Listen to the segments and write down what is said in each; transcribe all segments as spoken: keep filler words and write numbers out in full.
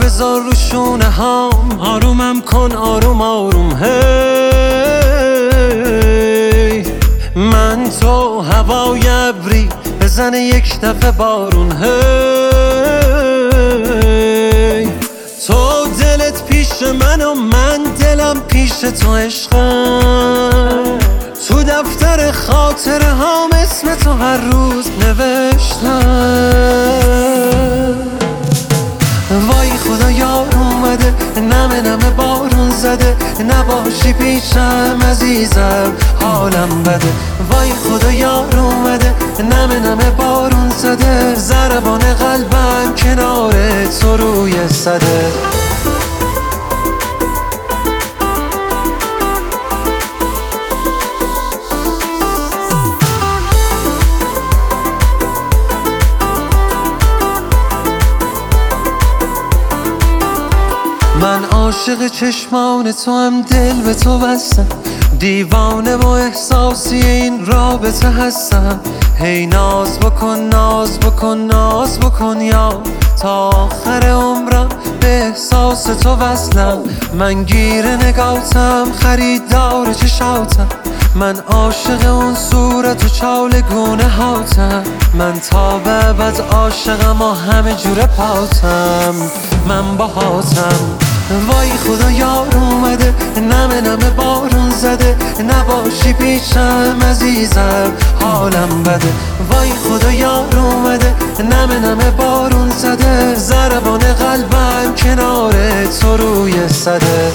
بذار رو شونه هام، آرومم کن آروم آروم. هی من تو هوای ابری بزنه یک دفعه بارون. هی تو دلت پیش من و من دلم پیش تو عشقم، تو دفتر خاطره هام اسم تو هر روز نوشتم. وای خدا یار اومده، نمه نمه بارون زده، نباشی پیشم عزیزم حالم بده. وای خدا یار اومده، نمه نمه بارون زده، ضربان قلبم کنار تو روی صده. من عاشق چشمان تو هم، دل به تو بستم، دیوانه و احساسی این رابطه هستم. هی ناز بکن ناز بکن ناز بکن یا تا آخر عمرم به احساس تو وصلم. من گیر نگاهتم خریدار چشاتم، من عاشق اون صورت و چالگونه هاتم. من تا به ابد عاشقم و همه جوره پاتم، من باهاتم. وای خدا یار اومده، نمه نمه بارون زده، نباشی پیشم عزیزم حالم بده. وای خدا یار اومده، نمه نمه بارون زده، ضربان قلبم کنار تو روی صده.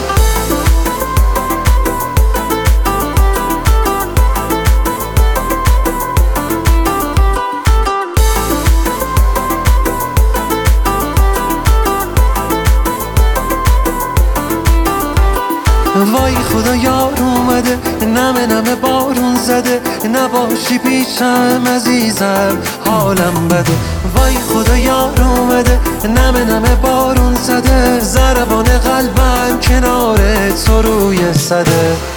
وای خدا یار اومده، نمه نمه بارون زده، نباشی پیشم عزیزم حالم بده. وای خدا یار اومده، نمه نمه بارون زده، ضربان قلبم کنار تو روی صده.